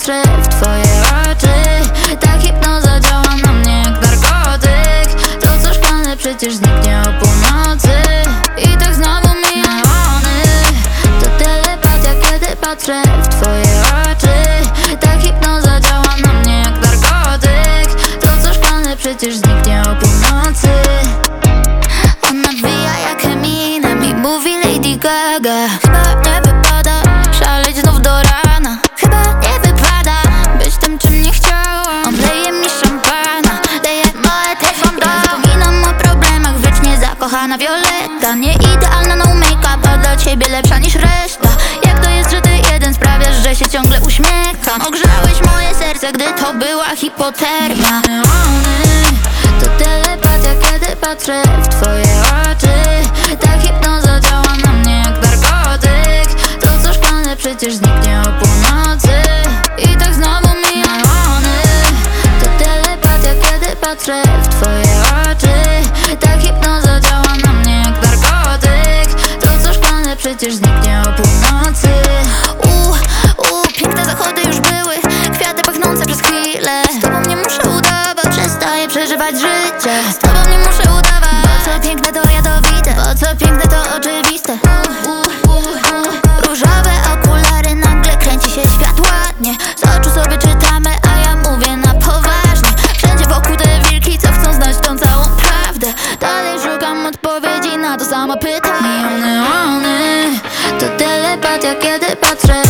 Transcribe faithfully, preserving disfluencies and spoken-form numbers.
patrzę w twoje oczy. Ta hipnoza działa na mnie jak narkotyk. To co szklane przecież zniknie o północy. I tak znowu mijam one. To telepatia, kiedy patrzę w twoje oczy. Ta hipnoza działa na mnie jak narkotyk. To co szklane przecież zniknie o północy. Ona wija jak Eminem i mówi Lady Gaga. Chyba nie wypada szaleć znów do rana. Chyba nie wypada być tym, czym nie chciałam. On leje mi szampana, leje moje telefon do. Zapominam o problemach, wiecznie zakochana Violetta. Nie idealna, no make-up, a dla ciebie lepsza niż reszta. Jak to jest, że ty jeden sprawiasz, że się ciągle uśmiecham? Ogrzałeś moje serce, gdy to była hipotermia. To telepatia, kiedy patrzę w twoje oczy. Ta hipnoza działa na mnie jak narkotyk. To co szklane przecież zniknie o północy. I tak znowu mijam one. To telepatia, kiedy patrzę w twoje oczy. Ta hipnoza działa na mnie jak narkotyk. To co szklane przecież zniknie o północy. Uuu, uuu, piękne zachody już były, kwiaty pachnące przez chwilę. Z tobą nie muszę udawać, przestaję przeżywać życie. Z tobą nie muszę udawać, bo co piękne to jadowite, bo co piękne to oczywiste. Różowe okulary, nagle kręci się świat ładnie. Z oczu sobie czytamy, a ja mówię na poważnie. Wszędzie wokół te wilki, co chcą znać tą całą prawdę. Dalej szukam odpowiedzi na to samo pytanie. One, one, to telepatia, kiedy patrzę